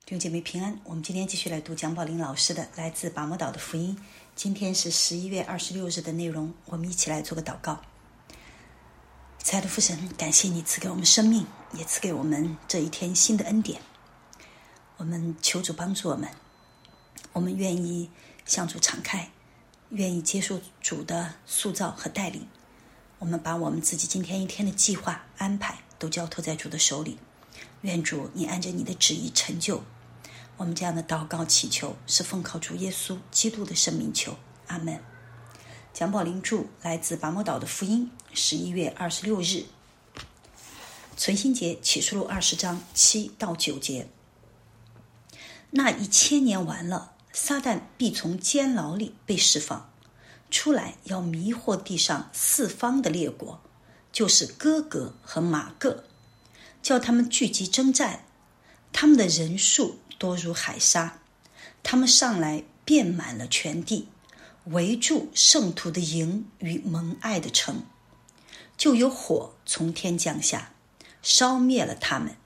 弟兄姐妹平安，我们今天继续来读蒋宝林老师的来自拔摩岛的福音。今天是11月26日的内容，我们一起来做个祷告。亲爱的父神，感谢你赐给我们生命，也赐给我们这一天新的恩典。我们求主帮助我们，我们愿意向主敞开，愿意接受主的塑造和带领。我们把我们自己今天一天的计划安排都交托在主的手里，愿主你按着你的旨意成就。我们这样的祷告祈求是奉靠主耶稣基督的圣名求，阿们。蒋宝林著，来自拔摩岛的福音，11月26日，存心节启示录20章7到9节。那1000年完了，撒旦必从监牢里被释放出来，要迷惑地上四方的列国，就是哥格和马各，叫他们聚集征战。他们的人数多如海沙，他们上来遍满了全地，围住圣徒的营与蒙爱的城，就有火从天降下，烧灭了他们。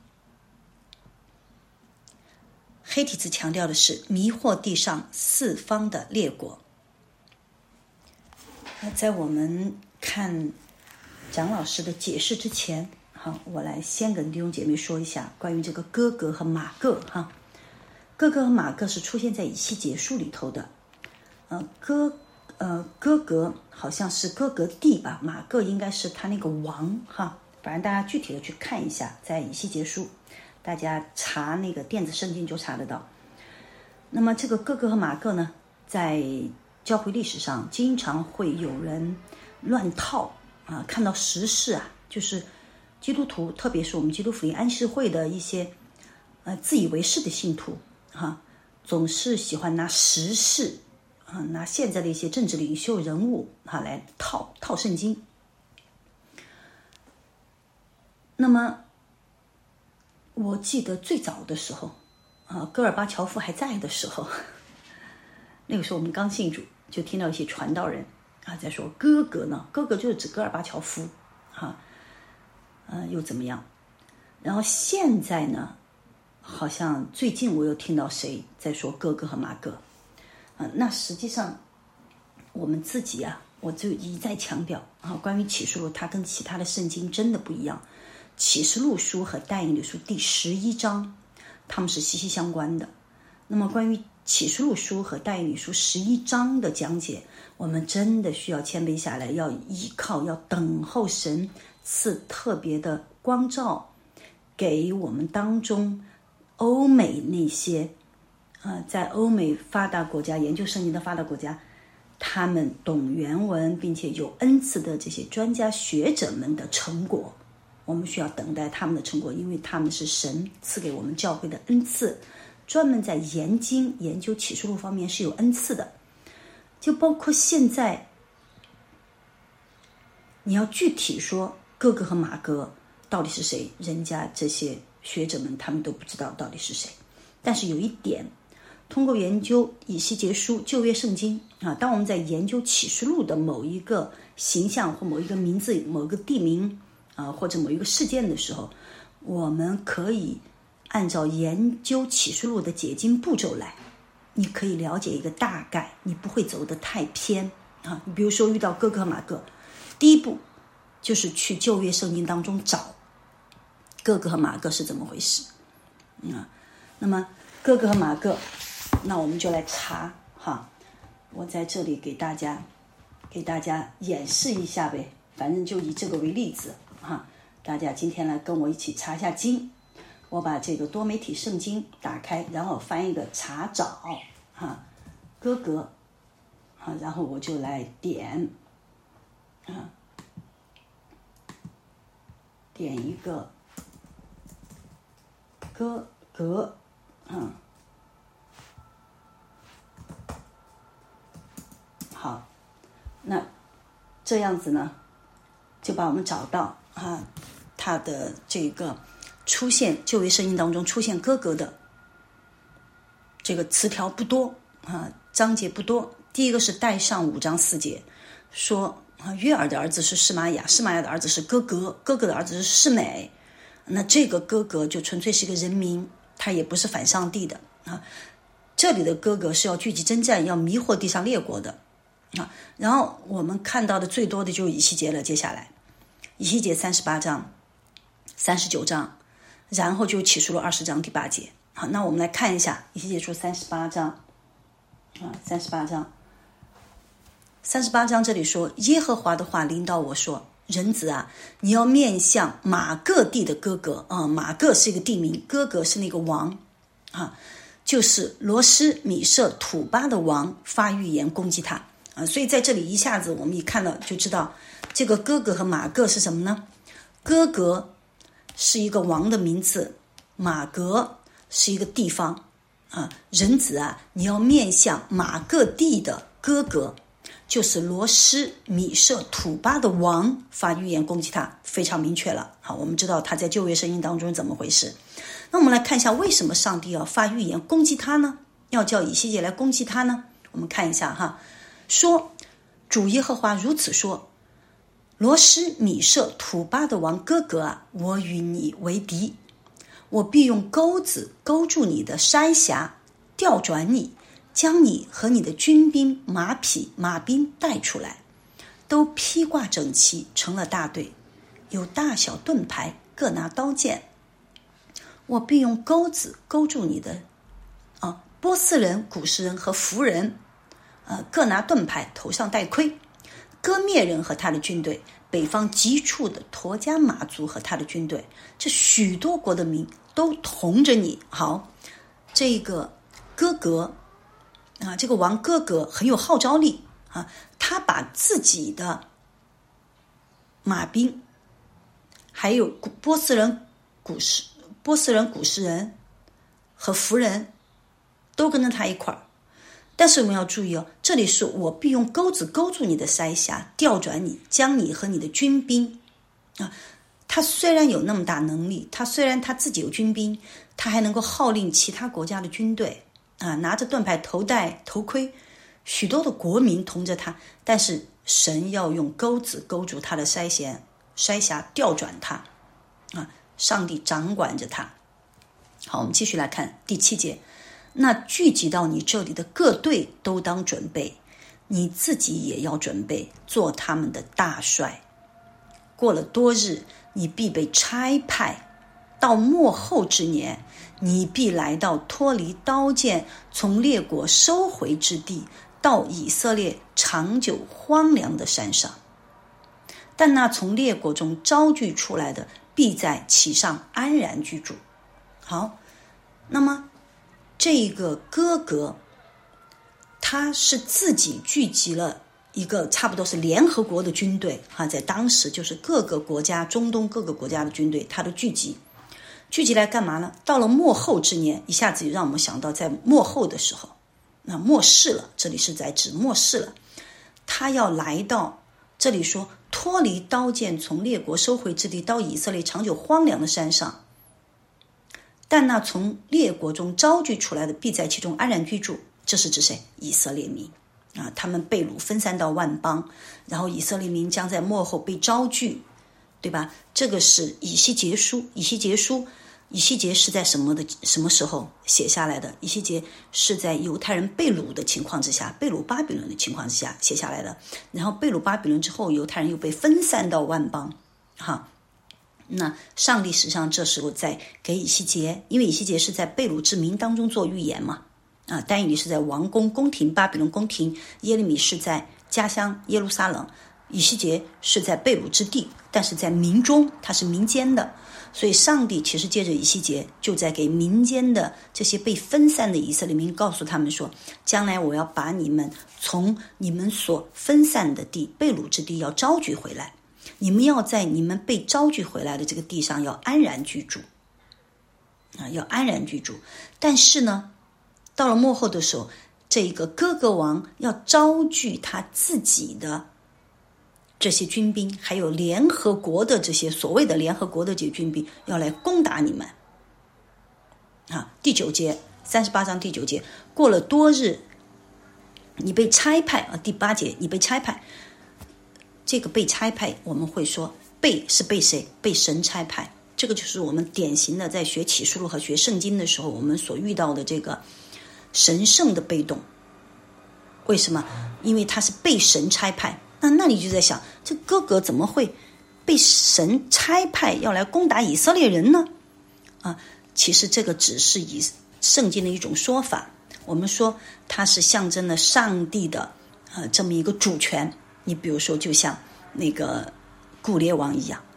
黑体字强调的是迷惑地上四方的列国。在我们看蒋老师的解释之前，我来先跟弟兄姐妹说一下关于这个哥格和马各。哥格和马各是出现在以西结书里头的。哥格好像是哥格地吧，马各应该是他那个王。反正大家具体的去看一下，在以西结书大家查那个电子圣经就查得到。那么这个哥格和马各呢，在教会历史上经常会有人乱套看到时事就是基督徒，特别是我们基督福音安息会的一些自以为是的信徒总是喜欢拿时事拿现在的一些政治领袖人物来套圣经。那么我记得最早的时候戈尔巴乔夫还在的时候，那个时候我们刚信主，就听到一些传道人在说哥格呢，哥格就是指戈尔巴乔夫又怎么样。然后现在呢，好像最近我又听到谁在说哥格和马各那实际上我们自己我就一再强调关于启示录，它跟其他的圣经真的不一样。启示录书和但以理书第11章它们是息息相关的。那么关于启示录书和但以理书11章的讲解，我们真的需要谦卑下来，要依靠，要等候神赐特别的光照给我们当中欧美那些在欧美发达国家研究圣经的发达国家，他们懂原文并且有恩赐的这些专家学者们的成果。我们需要等待他们的成果，因为他们是神赐给我们教会的恩赐，专门在研经研究启示录方面是有恩赐的。就包括现在你要具体说哥格和马各到底是谁，人家这些学者们他们都不知道到底是谁。但是有一点，通过研究以西结书旧约圣经当我们在研究启示录的某一个形象或某一个名字某一个地名或者某一个事件的时候，我们可以按照研究启示录的解经步骤来，你可以了解一个大概，你不会走得太偏你比如说遇到哥格和马各，第一步就是去旧约圣经当中找哥格和马各是怎么回事那么哥格和马各，那我们就来查我在这里给大家演示一下呗，反正就以这个为例子大家今天来跟我一起查一下经。我把这个多媒体圣经打开，然后翻一个查找哥格然后我就来点一个哥格好，那这样子呢就把我们找到它的这个出现旧约圣经当中出现哥格的这个词条不多章节不多。第一个是带上5章4节，说约尔的儿子是示玛雅，示玛雅的儿子是哥格，哥格的儿子是示美。那这个哥格就纯粹是一个人名他也不是反上帝的啊。这里的哥哥是要聚集征战，要迷惑地上列国的啊。然后我们看到的最多的就是以西结了，接下来以西结38章、39章，然后就启示录20章第8节。好，那我们来看一下以西结书38章啊，38章这里说，耶和华的话临到我说，人子啊，你要面向马各地的哥哥啊，马各是一个地名，哥哥是那个王啊，就是罗斯米舍土巴的王发预言攻击他啊，所以在这里一下子我们一看到就知道，这个哥哥和马各是什么呢？哥哥是一个王的名字，马革是一个地方啊。人子啊，你要面向马各地的哥哥，就是罗斯米舍土巴的王发预言攻击他，非常明确了。好，我们知道他在旧约圣经当中怎么回事。那我们来看一下，为什么上帝要发预言攻击他呢？要叫以西结来攻击他呢？我们看一下哈，说主耶和华如此说，罗斯米舍土巴的王哥哥啊，我与你为敌，我必用钩子勾住你的腮颊，调转你，将你和你的军兵、马匹、马兵带出来，都披挂整齐，成了大队，有大小盾牌，各拿刀剑。我必用钩子勾住你的波斯人、古实人和弗人，各拿盾牌，头上戴盔。割灭人和他的军队，北方极处的陀迦马族和他的军队，这许多国的民都同着你。好，这个哥哥啊，这个王哥哥很有号召力啊，他把自己的马兵，还有波斯人、古实人和弗人都跟着他一块儿。但是我们要注意哦，这里是我必用钩子勾住你的腮颊，调转你，将你和你的军兵啊。他虽然有那么大能力，他虽然他自己有军兵，他还能够号令其他国家的军队啊，拿着盾牌，头戴头盔，许多的国民同着他，但是神要用钩子勾住他的腮颊，调转他啊。上帝掌管着他。好，我们继续来看第7节。那聚集到你这里的各队都当准备，你自己也要准备，做他们的大帅。过了多日，你必被差派，到末后之年，你必来到脱离刀剑，从列国收回之地，到以色列长久荒凉的山上。但那从列国中招聚出来的，必在其上安然居住。好，那么这个哥哥他是自己聚集了一个差不多是联合国的军队啊，在当时就是各个国家，中东各个国家的军队，他的聚集来干嘛呢？到了末后之年，一下子就让我们想到在末后的时候，那末世了，这里是在指末世了，他要来到这里说脱离刀剑，从列国收回之地，到以色列长久荒凉的山上。但那从列国中招聚出来的，必在其中安然居住。这是指谁？以色列民啊，他们被掳分散到万邦，然后以色列民将在末后被招聚，对吧？这个是以西结书。以西结是在什么时候写下来的？以西结是在犹太人被掳的情况之下，被掳巴比伦的情况之下写下来的。然后被掳巴比伦之后，犹太人又被分散到万邦，哈。那上帝实际上这时候在给以西结，因为以西结是在被掳之民当中做预言嘛，啊，但以理是在王宫宫廷巴比伦宫廷，耶利米是在家乡耶路撒冷，以西结是在被掳之地，但是在民中，他是民间的，所以上帝其实借着以西结就在给民间的这些被分散的以色列民告诉他们说，将来我要把你们从你们所分散的地，被掳之地要招聚回来，你们要在你们被招聚回来的这个地上要安然居住啊，要安然居住。但是呢，到了末后的时候，这个哥哥王要招聚他自己的这些军兵，还有联合国的这些所谓的联合国的这些军兵，要来攻打你们啊。第9节，38章第9节，过了多日，你被差派啊。第8节，你被差派。这个被差派，我们会说被是被谁？被神差派。 这个就是我们典型的在学启示录和学圣经的时候我们所遇到的这个神圣的被动。为什么？因为他是被神差派。那你就在想，这哥哥怎么会被神差派要来攻打以色列人呢？其实这个只是以圣经的一种说法。我们说它是象征了上帝的这么一个主权。你比如说就像那个古列王一样，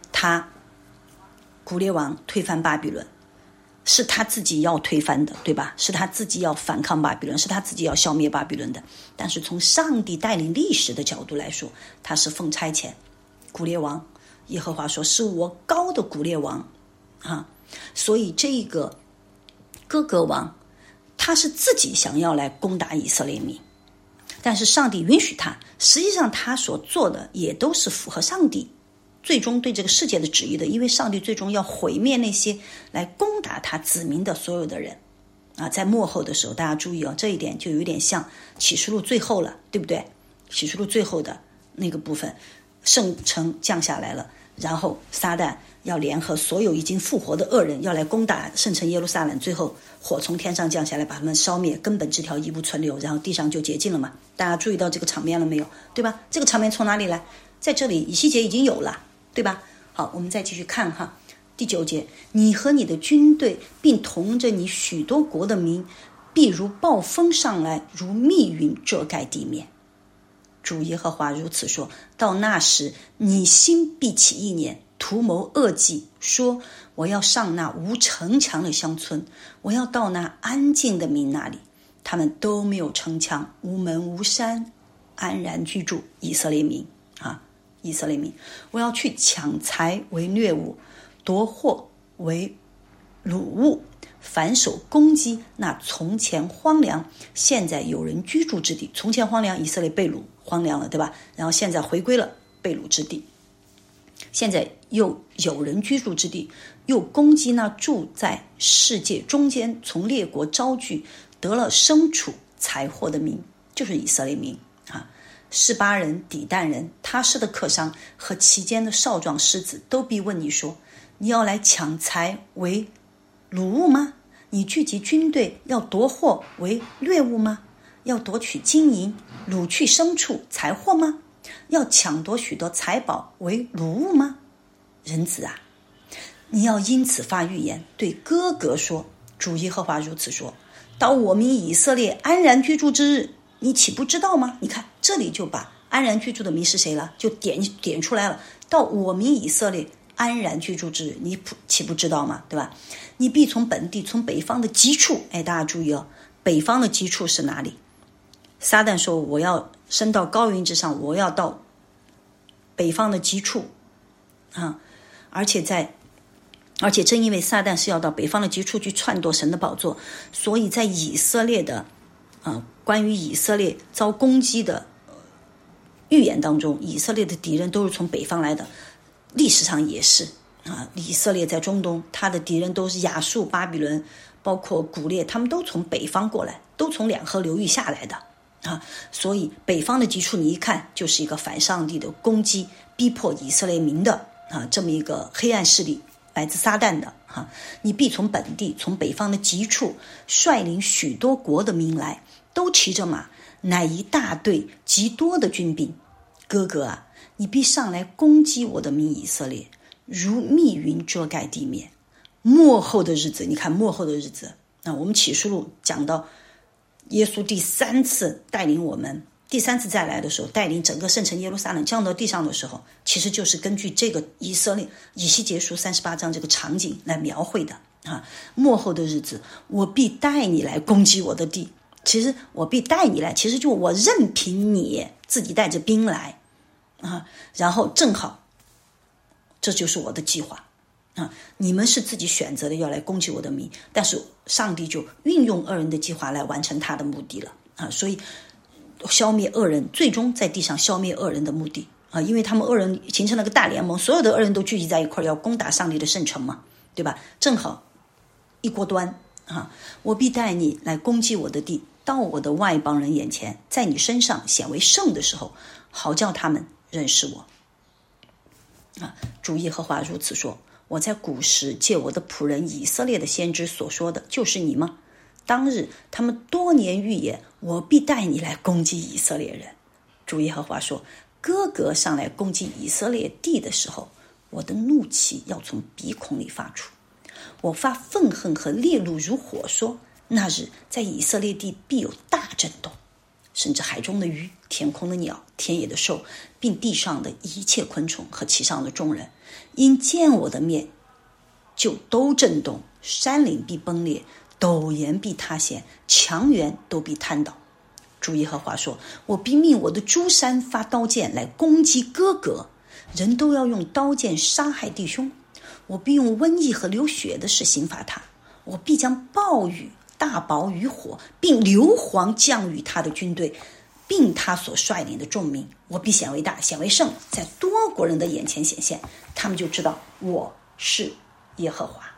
古列王推翻巴比伦是他自己要推翻的，对吧？是他自己要反抗巴比伦，是他自己要消灭巴比伦的。但是从上帝带领历史的角度来说，他是奉差遣。古列王，耶和华说是我膏的古列王所以这个哥哥王他是自己想要来攻打以色列民，但是上帝允许他，实际上他所做的也都是符合上帝最终对这个世界的旨意的，因为上帝最终要毁灭那些来攻打他子民的所有的人在末后的时候，大家注意这一点就有点像启示录最后了，对不对？启示录最后的那个部分，圣城降下来了，然后撒旦要联合所有已经复活的恶人要来攻打圣城耶路撒冷，最后火从天上降下来把他们烧灭，根本枝条一无存留，然后地上就洁净了嘛。大家注意到这个场面了没有？对吧？这个场面从哪里来？在这里以西结已经有了，对吧？好，我们再继续看第9节，你和你的军队并同着你许多国的民，必如暴风上来，如密云遮盖地面。主耶和华如此说，到那时你心必起意念，图谋恶计，说我要上那无城墙的乡村，我要到那安静的民那里，他们都没有城墙，无门无山，安然居住。以色列民以色列民，我要去抢财为掠物，夺货为掳物，反手攻击那从前荒凉现在有人居住之地。从前荒凉，以色列被掳荒凉了，对吧？然后现在回归了被掳之地，现在又有人居住之地，又攻击那住在世界中间从列国招聚得了牲畜财货的民，就是以色列民示巴人、底但人、他施的客商和其间的少壮狮子都必问你说，你要来抢财为掳物吗？你聚集军队要夺货为掠物吗？要夺取金银，掳去牲畜财货吗？要抢夺许多财宝为掳物吗？人子啊，你要因此发预言，对哥哥说，主耶和华如此说，到我民以色列安然居住之日，你岂不知道吗？你看这里就把安然居住的民是谁了，就点出来了。到我民以色列安然居住之日，你岂不知道吗？对吧？你必从本地，从北方的极处，大家注意北方的极处是哪里？撒旦说我要升到高云之上，我要到北方的极处而且正因为撒旦是要到北方的极处去篡夺神的宝座，所以在以色列的关于以色列遭攻击的预言当中，以色列的敌人都是从北方来的。历史上也是以色列在中东，他的敌人都是亚述、巴比伦，包括古列，他们都从北方过来，都从两河流域下来的所以北方的极处你一看就是一个反上帝的攻击，逼迫以色列民的这么一个黑暗势力，来自撒旦的你必从本地，从北方的极处率领许多国的民来，都骑着马，乃一大队极多的军兵。哥哥啊，你必上来攻击我的民以色列，如密云遮盖地面。末后的日子，你看末后的日子我们启示录讲到耶稣第三次带领我们，第三次再来的时候，带领整个圣城耶路撒冷降到地上的时候，其实就是根据这个以西结书38章这个场景来描绘的末后的日子，我必带你来攻击我的地。其实我必带你来，其实就我任凭你自己带着兵来然后正好这就是我的计划你们是自己选择的要来攻击我的民，但是上帝就运用恶人的计划来完成他的目的了所以消灭恶人，最终在地上消灭恶人的目的因为他们恶人形成了个大联盟，所有的恶人都聚集在一块要攻打上帝的圣城嘛，对吧？正好一锅端我必带你来攻击我的地，到我的外邦人眼前，在你身上显为圣的时候，好叫他们认识我主耶和华如此说， 我在古时借我的仆人以色列的先知所说的，就是你吗？当日他们多年预言，我必带你来攻击以色列人。主耶和华说，哥哥上来攻击以色列地的时候，我的怒气要从鼻孔里发出，我发愤恨和烈怒如火，说那日在以色列地必有大震动，甚至海中的鱼、天空的鸟、田野的兽，并地上的一切昆虫和其上的众人，因见我的面就都震动，山岭必崩裂，陡岩必塌陷，墙垣都必瘫倒。主耶和华说，我必命我的诸山发刀剑来攻击哥哥，人都要用刀剑杀害弟兄，我必用瘟疫和流血的事刑罚他，我必将暴雨、大雹与火，并硫磺降与他的军队，并他所率领的众民，我必显为大，显为圣，在多国人的眼前显现，他们就知道我是耶和华。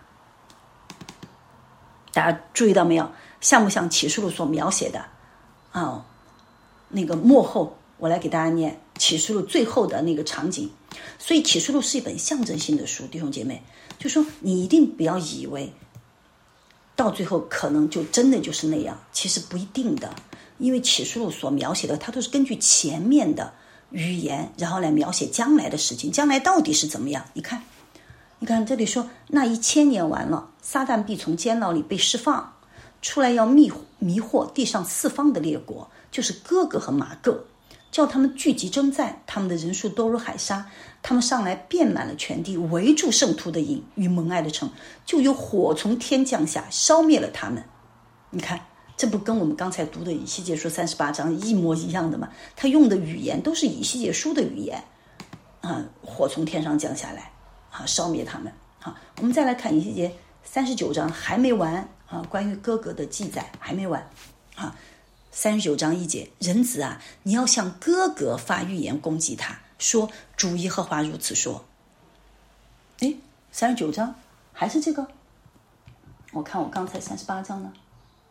大家注意到没有？像不像启示录所描写的那个末后，我来给大家念启示录最后的那个场景。所以启示录是一本象征性的书，弟兄姐妹，就说你一定不要以为到最后可能就真的就是那样，其实不一定的。因为启示录所描写的，它都是根据前面的预言，然后来描写将来的事情，将来到底是怎么样。你看这里说，那1000年完了，撒旦必从监牢里被释放出来，要迷惑地上四方的列国，就是哥哥和马各，叫他们聚集征战，他们的人数多如海沙，他们上来遍满了全地，围住圣徒的营与蒙爱的城，就有火从天降下，烧灭了他们。你看，这不跟我们刚才读的以西结书38章一模一样的吗？他用的语言都是以西结书的语言火从天上降下来烧灭他们。我们再来看以西结39章，还没完关于哥哥的记载还没完39章1节，人子啊，你要向哥哥发预言攻击他，说主耶和华如此说。39章还是这个？我看我刚才38章呢？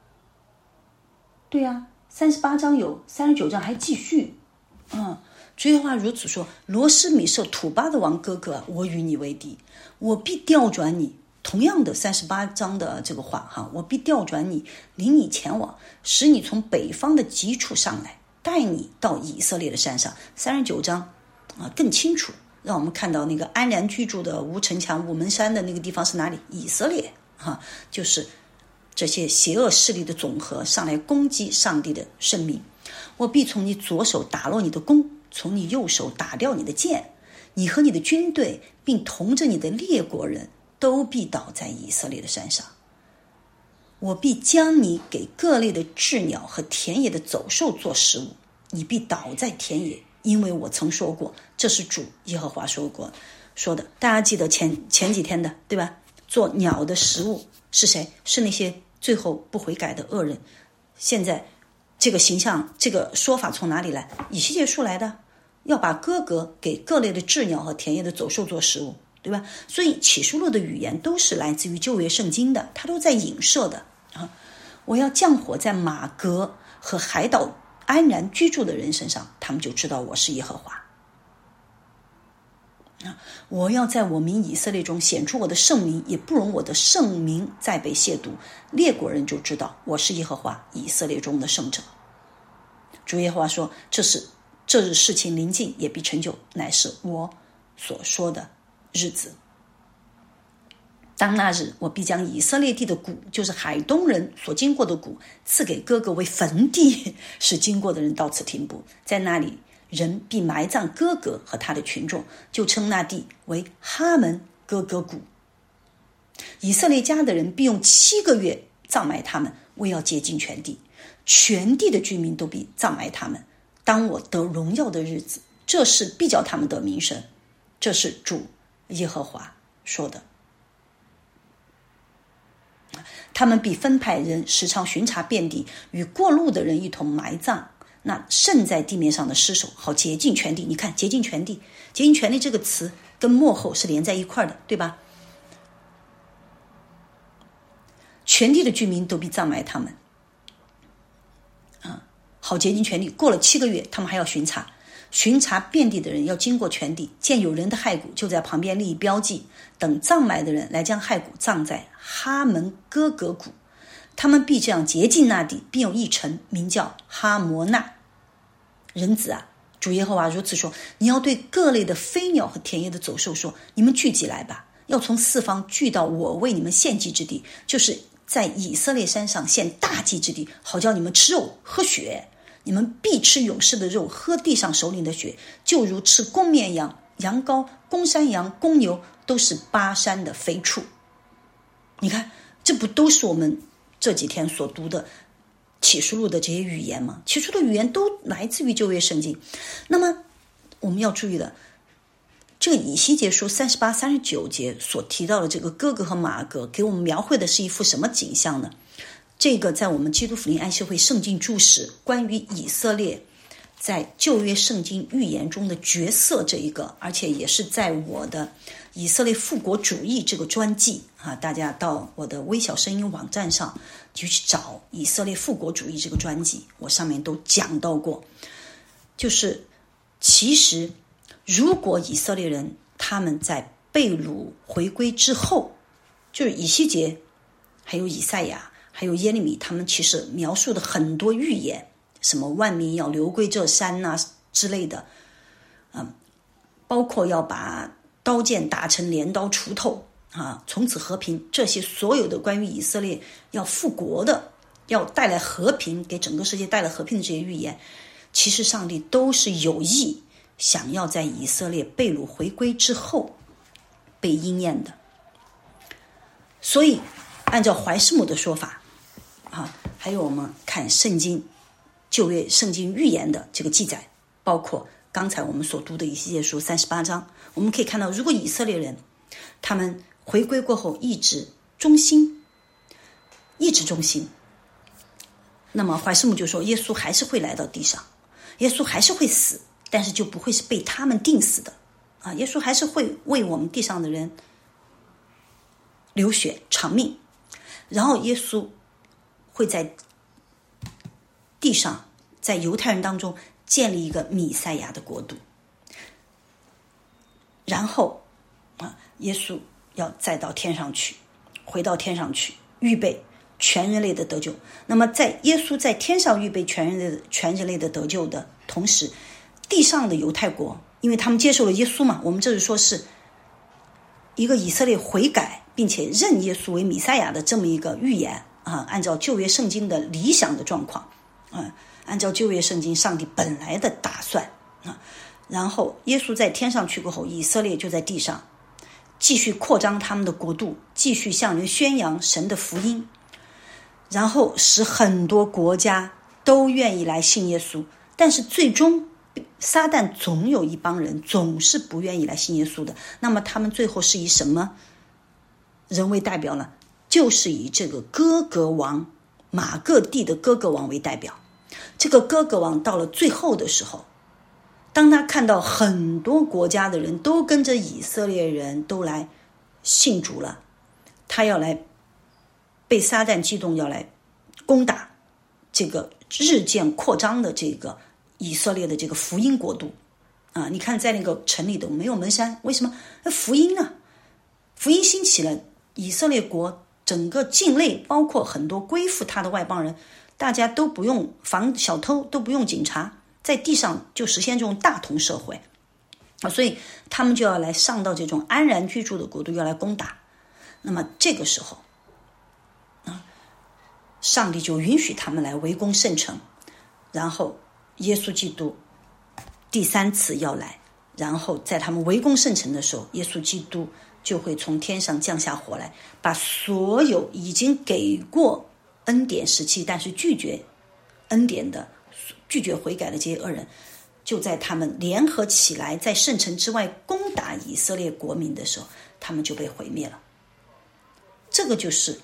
对呀，38章有，39章还继续。主耶和华如此说，罗斯米色土巴的王哥哥，我与你为敌，我必调转你。同样的38章的这个话我必调转你，领你前往，使你从北方的极处上来，带你到以色列的山上。39章更清楚，让我们看到那个安然居住的无城墙无门山的那个地方是哪里？以色列就是这些邪恶势力的总和上来攻击上帝的圣民。我必从你左手打落你的弓，从你右手打掉你的箭，你和你的军队并同着你的列国人都必倒在以色列的山上。我必将你给各类的鸷鸟和田野的走兽做食物，你必倒在田野，因为我曾说过，这是主耶和华说的。大家记得前几天的对吧？做鸟的食物是谁？是那些最后不悔改的恶人。现在这个形象，这个说法从哪里来？以西结书来的，要把哥哥给各类的鸷鸟和田野的走兽做食物，对吧？所以启示录的语言都是来自于旧约圣经的，它都在影射的我要降火在马革和海岛安然居住的人身上，他们就知道我是耶和华。我要在我民以色列中显出我的圣名，也不容我的圣名再被亵渎，列国人就知道我是耶和华以色列中的圣者。主耶和华说，这日事情临近，也必成就，乃是我所说的日子。当那日，我必将以色列地的谷，就是海东人所经过的谷，赐给哥哥为坟地，使经过的人到此停步。在那里，人必埋葬哥哥和他的群众，就称那地为哈门哥哥谷。以色列家的人必用7个月葬埋他们，为要洁净全地，全地的居民都必葬埋他们。当我得荣耀的日子，这事必叫他们得名声。这是主耶和华说的。他们必分派人时常巡查遍地，与过路的人一同埋葬那剩在地面上的尸首，好洁净全地。你看，洁净全地，洁净全地这个词跟末后是连在一块的，对吧？全地的居民都必葬埋他们好洁净全地。过了7个月，他们还要巡查， 巡查遍地的人要经过全地，见有人的骸骨，就在旁边立标记，等葬埋的人来将骸骨葬在哈门哥格谷。他们必这样洁净那地，并有一城名叫哈摩纳。人子啊，主耶和华如此说，你要对各类的飞鸟和田野的走兽说，你们聚集来吧，要从四方聚到我为你们献祭之地，就是在以色列山上献大祭之地，好叫你们吃肉喝血。你们必吃勇士的肉，喝地上首领的血，就如吃公绵羊、羊羔、公山羊、公牛，都是巴山的肥畜。你看，这不都是我们这几天所读的启示录的这些语言吗？启示录的语言都来自于旧约圣经。那么我们要注意的，这个以西结书38、39节所提到的这个哥哥和马哥，给我们描绘的是一幅什么景象呢？这个在我们基督福音安息会圣经注释关于以色列在旧约圣经预言中的角色这一个，而且也是在我的以色列复国主义这个专辑大家到我的微小声音网站上就去找以色列复国主义这个专辑，我上面都讲到过。就是其实如果以色列人他们在被掳回归之后，就是以西结还有以赛亚还有耶利米，他们其实描述的很多预言，什么万民要流归这山之类的，包括要把刀剑打成镰刀锄头从此和平，这些所有的关于以色列要复国的，要带来和平，给整个世界带来和平的这些预言，其实上帝都是有意想要在以色列被掳回归之后被应验的。所以按照怀斯姆的说法还有我们看圣经旧约圣经预言的这个记载，包括刚才我们所读的以西结书38章，我们可以看到，如果以色列人他们回归过后一直忠心，那么怀斯姆就说耶稣还是会来到地上，耶稣还是会死，但是就不会是被他们定死的耶稣还是会为我们地上的人流血偿命，然后耶稣会在地上，在犹太人当中建立一个弥赛亚的国度，然后耶稣要再到天上去，回到天上去，预备全人类的得救。那么在耶稣在天上预备全人类的得救的同时，地上的犹太国，因为他们接受了耶稣嘛，我们这是说是一个以色列悔改并且认耶稣为弥赛亚的这么一个预言按照旧约圣经的理想的状况按照旧约圣经上帝本来的打算然后耶稣在天上去过后，以色列就在地上继续扩张他们的国度，继续向人宣扬神的福音，然后使很多国家都愿意来信耶稣。但是最终撒旦总有一帮人总是不愿意来信耶稣的，那么他们最后是以什么人为代表呢？就是以这个哥格王马各地的哥格王为代表。这个哥格王到了最后的时候，当他看到很多国家的人都跟着以色列人都来信主了，他要来被撒旦激动，要来攻打这个日渐扩张的这个以色列的这个福音国度你看在那个城里都没有门山，为什么？福音福音兴起了，以色列国整个境内包括很多归附他的外邦人，大家都不用防小偷，都不用警察，在地上就实现这种大同社会所以他们就要来上到这种安然居住的国度，要来攻打。那么这个时候上帝就允许他们来围攻圣城，然后耶稣基督第三次要来，然后在他们围攻圣城的时候，耶稣基督就会从天上降下火来，把所有已经给过恩典时期但是拒绝恩典的、拒绝悔改的这些恶人，就在他们联合起来在圣城之外攻打以色列国民的时候，他们就被毁灭了。这个就是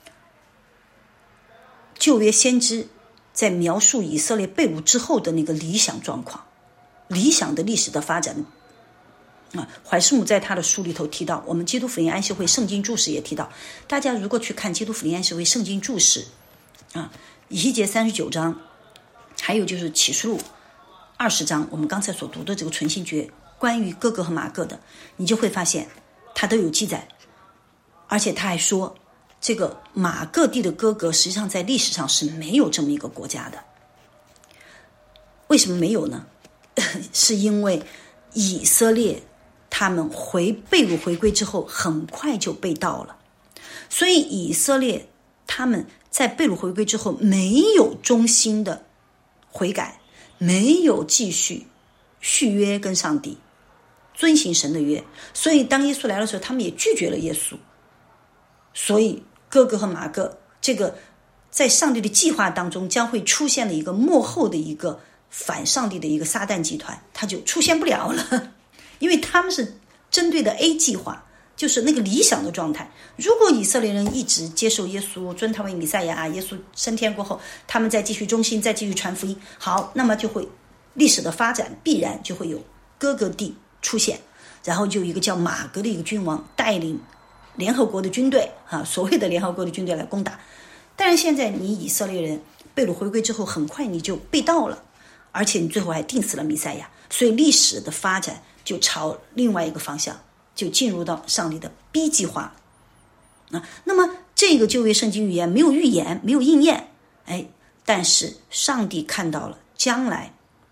旧约先知在描述以色列被掳之后的那个理想状况，理想的历史的发展怀斯姆在他的书里头提到，我们基督福音安息会圣经注释也提到，大家如果去看基督福音安息会圣经注释以西结39章，还有就是启示录 20章我们刚才所读的这个存心诀关于哥哥和马各的，你就会发现他都有记载，而且他还说这个马各地的哥哥实际上在历史上是没有这么一个国家的。为什么没有呢？是因为以色列他们被掳回归之后很快就被盗了，所以以色列他们在被掳回归之后没有忠心的悔改，没有继续续约跟上帝，遵行神的约，所以当耶稣来的时候他们也拒绝了耶稣。所以哥哥和马各这个在上帝的计划当中将会出现了一个幕后的一个反上帝的一个撒旦集团，它就出现不了了，因为他们是针对的 A 计划，就是那个理想的状态。如果以色列人一直接受耶稣，尊他为弥赛亚，耶稣升天过后他们再继续忠心，再继续传福音，好，那么就会历史的发展必然就会有哥哥地出现，然后就有一个叫马革的一个君王带领联合国的军队所谓的联合国的军队来攻打。但是现在你以色列人被掳回归之后很快你就被盗了，而且你最后还定死了弥赛亚，所以历史的发展就朝另外一个方向，就进入到上帝的 B 计划。那么这个旧约圣经预言没有预言，没有应验，但是上帝看到了将来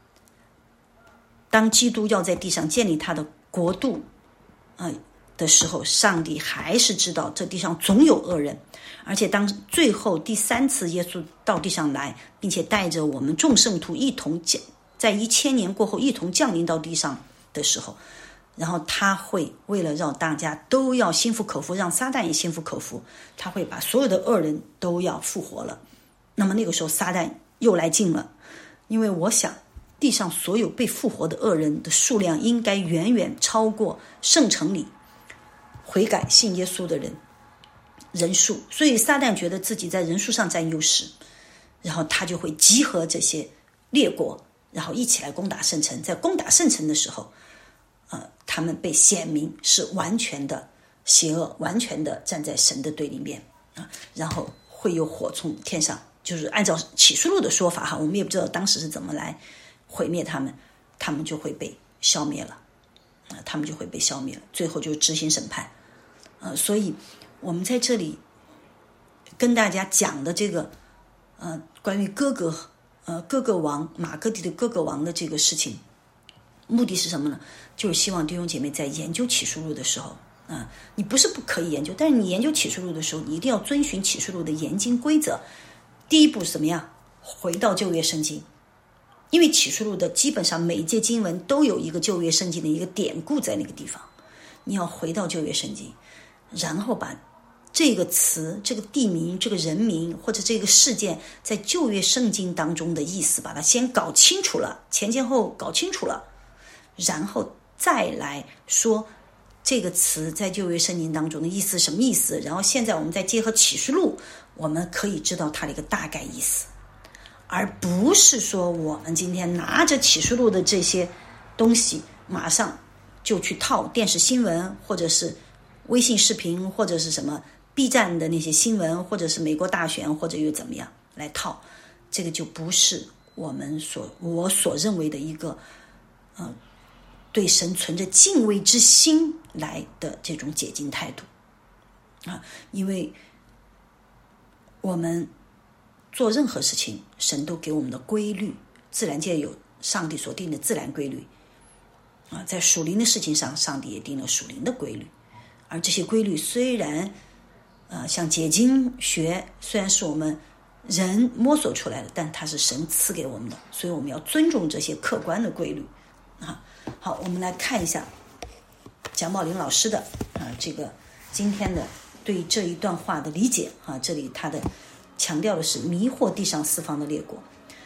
当基督要在地上建立他的国度的时候，上帝还是知道这地上总有恶人，而且当最后第3次耶稣到地上来，并且带着我们众圣徒一同在1000年过后一同降临到地上的时候，然后他会为了让大家都要心服口服，让撒旦也心服口服，他会把所有的恶人都要复活了。那么那个时候撒旦又来劲了，因为我想地上所有被复活的恶人的数量应该远远超过圣城里悔改信耶稣的人数，所以撒旦觉得自己在人数上占优势，然后他就会集合这些列国，然后一起来攻打圣城。在攻打圣城的时候他们被显明是完全的邪恶，完全的站在神的对立面然后会有火从天上，就是按照启示录的说法我们也不知道当时是怎么来毁灭他们，他们就会被消灭了最后就执行审判所以我们在这里跟大家讲的这个关于哥哥王马各地的哥哥王的这个事情，目的是什么呢？就是希望弟兄姐妹在研究启示录的时候你不是不可以研究，但是你研究启示录的时候你一定要遵循启示录的严经规则。第一步是怎么样？回到旧约圣经，因为启示录的基本上每一节经文都有一个旧约圣经的一个典故在那个地方，你要回到旧约圣经，然后把这个词、这个地名、这个人名或者这个事件在旧约圣经当中的意思把它先搞清楚了，前前后搞清楚了，然后再来说这个词在旧约圣经当中的意思什么意思，然后现在我们再结合启示录，我们可以知道它的一个大概意思，而不是说我们今天拿着启示录的这些东西马上就去套电视新闻，或者是微信视频，或者是什么 B 站的那些新闻，或者是美国大选，或者又怎么样来套，这个就不是我所认为的一个对神存着敬畏之心来的这种解经态度因为我们做任何事情神都给我们的规律，自然界有上帝所定的自然规律在属灵的事情上上帝也定了属灵的规律，而这些规律虽然像解经学虽然是我们人摸索出来的，但它是神赐给我们的，所以我们要尊重这些客观的规律好，我们来看一下蒋宝林老师的这个今天的对这一段话的理解这里他的强调的是迷惑地上四方的列国，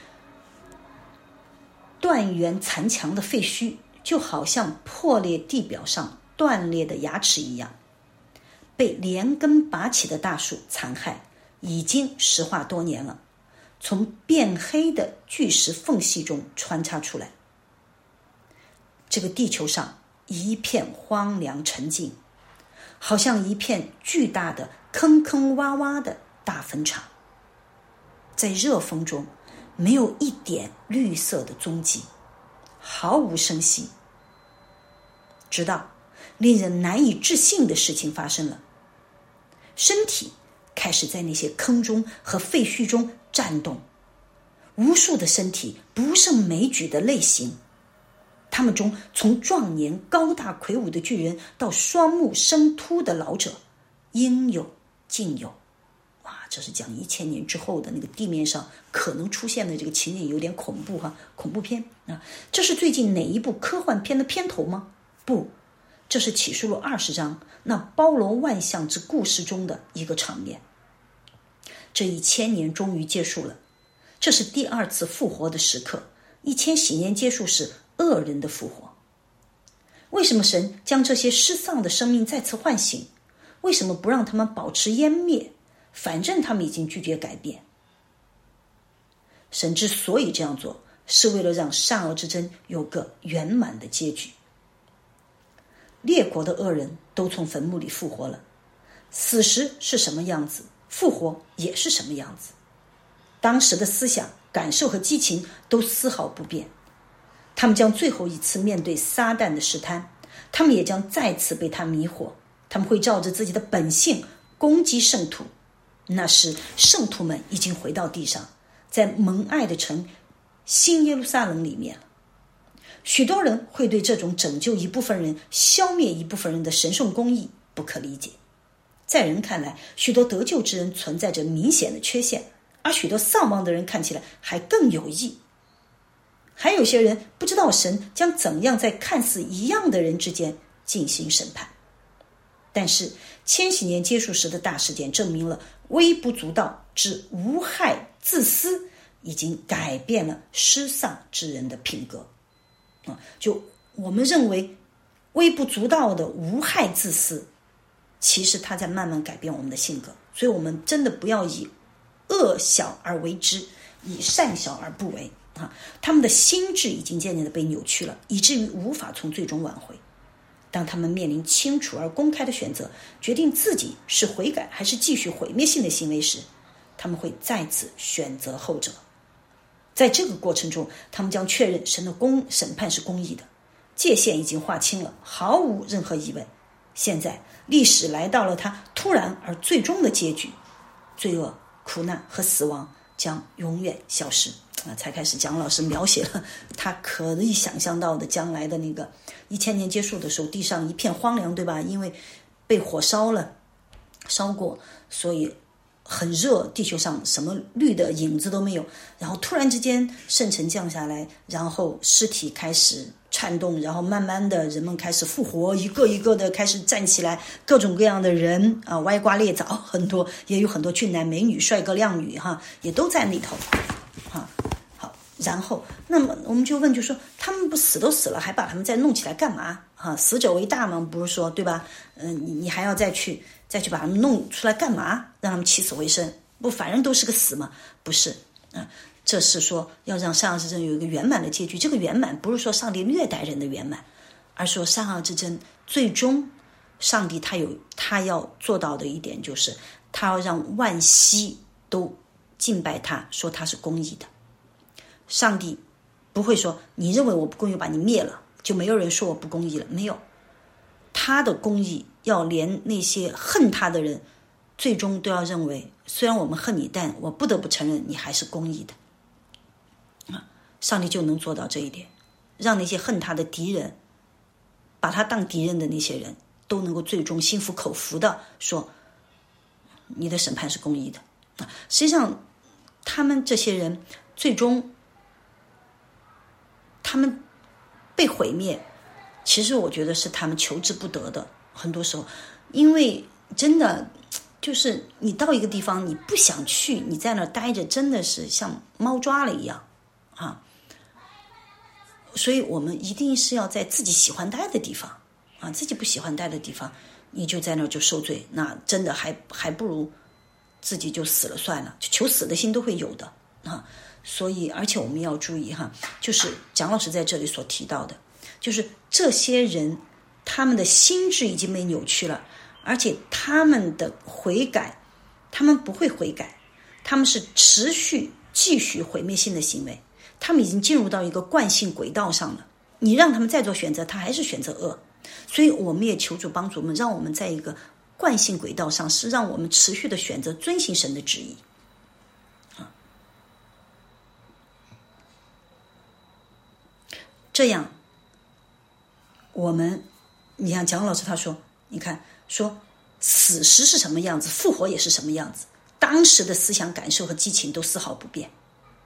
断垣残墙的废墟就好像破裂地表上断裂的牙齿一样，被连根拔起的大树残害，已经石化多年了，从变黑的巨石缝隙中穿插出来。这个地球上一片荒凉沉静，好像一片巨大的坑坑洼洼的大坟场，在热风中没有一点绿色的踪迹， 毫无声息，直到令人难以置信的事情发生了，身体开始在那些坑中和废墟中颤动，无数的身体不胜枚举的类型，他们中从壮年高大魁梧的巨人到双目生秃的老者，应有尽有。哇，这是讲1000年之后的那个地面上可能出现的这个情景，有点恐怖哈，恐怖片啊！这是最近哪一部科幻片的片头吗？不，这是启示录20章那包罗万象之故事中的一个场面。这1000年终于结束了，这是第2次复活的时刻。1000禧年结束时，恶人的复活。为什么神将这些失丧的生命再次唤醒？为什么不让他们保持湮灭？反正他们已经拒绝改变。神之所以这样做，是为了让善恶之争有个圆满的结局。列国的恶人都从坟墓里复活了，死时是什么样子，复活也是什么样子。当时的思想、感受和激情都丝毫不变。他们将最后一次面对撒旦的试探，他们也将再次被他迷惑。他们会照着自己的本性攻击圣徒。那时圣徒们已经回到地上，在蒙爱的城新耶路撒冷里面了。许多人会对这种拯救一部分人、消灭一部分人的神圣公义不可理解。在人看来，许多得救之人存在着明显的缺陷，而许多丧亡的人看起来还更有益。还有些人不知道神将怎样在看似一样的人之间进行审判。但是千禧年结束时的大事件证明了微不足道之无害自私已经改变了失丧之人的品格。就我们认为微不足道的无害自私，其实它在慢慢改变我们的性格。所以我们真的不要以恶小而为之，以善小而不为。他们的心智已经渐渐的被扭曲了，以至于无法从最终挽回。当他们面临清楚而公开的选择，决定自己是悔改还是继续毁灭性的行为时，他们会再次选择后者。在这个过程中，他们将确认神的审判是公义的，界限已经划清了，毫无任何疑问。现在历史来到了它突然而最终的结局，罪恶、苦难和死亡将永远消失。才开始蒋老师描写了他可以想象到的将来的那个1000年结束的时候，地上一片荒凉，对吧？因为被火烧过，所以很热，地球上什么绿的影子都没有。然后突然之间圣尘降下来，然后尸体开始颤动，然后慢慢的人们开始复活，一个一个的开始站起来，各种各样的人啊，歪瓜裂枣，很多也有很多俊男美女、帅哥靓女哈，也都在那头哈。然后那么我们就问，就说他们不死都死了，还把他们再弄起来干嘛啊？死者为大嘛，不是说对吧？你还要再去把他们弄出来干嘛？让他们起死回生？不，反正都是个死嘛，不是这是说要让善恶之争有一个圆满的结局。这个圆满不是说上帝虐待人的圆满，而说善恶之争最终上帝他要做到的一点，就是他要让万膝都敬拜他，说他是公义的。上帝不会说你认为我不公义，把你灭了，就没有人说我不公义了。没有，他的公义要连那些恨他的人最终都要认为，虽然我们恨你，但我不得不承认你还是公义的。上帝就能做到这一点，让那些恨他的敌人，把他当敌人的那些人都能够最终心服口服的说你的审判是公义的。实际上他们这些人最终他们被毁灭，其实我觉得是他们求之不得的。很多时候因为真的就是你到一个地方你不想去，你在那儿待着真的是像猫抓了一样啊。所以我们一定是要在自己喜欢待的地方啊，自己不喜欢待的地方你就在那儿就受罪，那真的还不如自己就死了算了，就求死的心都会有的啊。所以而且我们要注意哈，就是蒋老师在这里所提到的，就是这些人他们的心智已经被扭曲了，而且他们的悔改，他们不会悔改，他们是持续继续毁灭性的行为，他们已经进入到一个惯性轨道上了你让他们再做选择，他还是选择恶。所以我们也求主帮助我们，让我们在一个惯性轨道上，是让我们持续的选择遵行神的旨意。这样我们，你像蒋老师他说，你看说死时是什么样子，复活也是什么样子，当时的思想感受和激情都丝毫不变。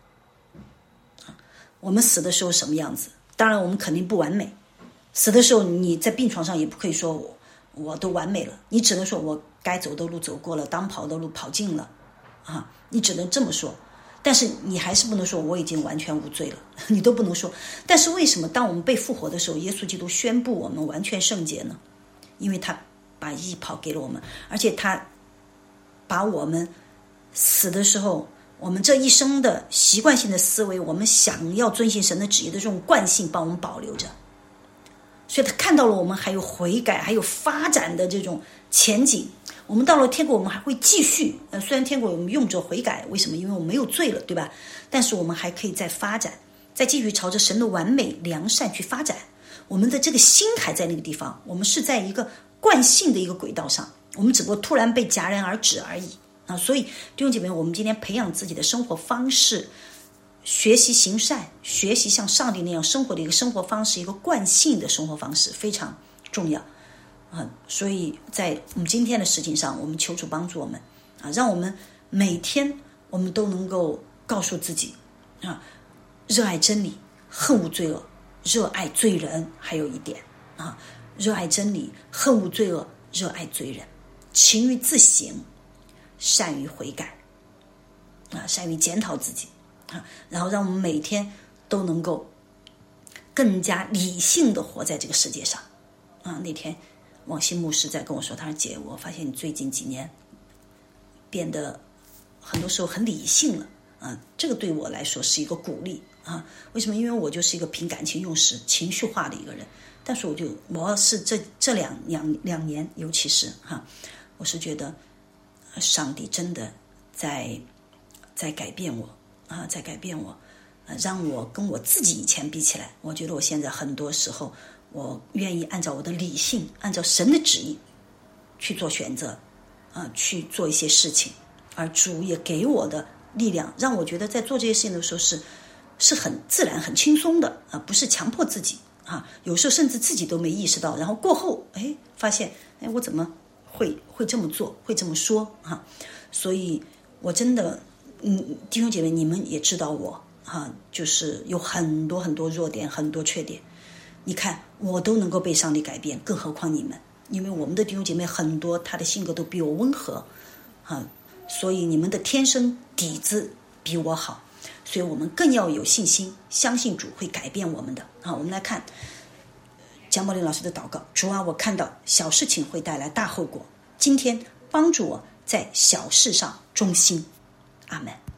我们死的时候什么样子，当然我们肯定不完美，死的时候你在病床上也不可以说我都完美了，你只能说我该走的路走过了，当跑的路跑尽了你只能这么说。但是你还是不能说我已经完全无罪了，你都不能说。但是为什么当我们被复活的时候，耶稣基督宣布我们完全圣洁呢？因为他把义跑给了我们，而且他把我们死的时候，我们这一生的习惯性的思维，我们想要遵行神的旨意的这种惯性帮我们保留着。所以他看到了我们还有悔改还有发展的这种前景，我们到了天国我们还会继续，虽然天国我们用着悔改，为什么？因为我们没有罪了，对吧？但是我们还可以再发展，再继续朝着神的完美良善去发展。我们的这个心还在那个地方，我们是在一个惯性的一个轨道上，我们只不过突然被戛然而止而已所以弟兄姐妹，我们今天培养自己的生活方式，学习行善，学习像上帝那样生活的一个生活方式，一个惯性的生活方式非常重要所以在我们今天的事情上，我们求主帮助我们让我们每天我们都能够告诉自己热爱真理，恨恶罪恶，热爱罪人。还有一点热爱真理，恨恶罪恶，热爱罪人，勤于自省，善于悔改善于检讨自己然后让我们每天都能够更加理性的活在这个世界上那天王希牧师在跟我说，他说姐，我发现你最近几年变得很多时候很理性了这个对我来说是一个鼓励为什么？因为我就是一个凭感情用事、情绪化的一个人。但是我是这两年，尤其是我是觉得上帝真的在改变我在改变我让我跟我自己以前比起来，我觉得我现在很多时候我愿意按照我的理性，按照神的旨意去做选择去做一些事情，而主也给我的力量，让我觉得在做这些事情的时候是很自然很轻松的不是强迫自己有时候甚至自己都没意识到，然后过后发现我怎么会这么做，会这么说所以我真的弟兄姐妹，你们也知道我就是有很多很多弱点，很多缺点。你看我都能够被上帝改变，更何况你们？因为我们的弟兄姐妹很多，他的性格都比我温和所以你们的天生底子比我好，所以我们更要有信心，相信主会改变我们的我们来看蒋宝林老师的祷告，主啊，我看到小事情会带来大后果，今天帮助我在小事上忠心，阿们。